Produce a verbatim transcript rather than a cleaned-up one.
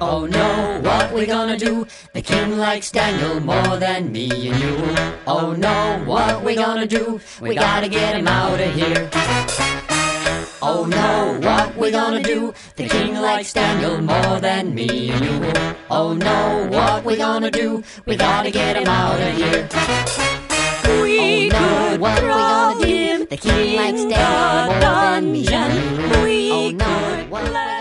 Oh no, what we gonna do? The king likes Daniel more than me and you. Oh no, what we gonna do? We gotta get him out of here. Oh no, what we gonna do? The king likes Daniel more than me and you. Oh no, what we gonna do? We gotta get him out of here. We Oh no, could what we throw gonna do? him The king likes in Daniel the more than me and dungeon. you. We Oh no, could what we play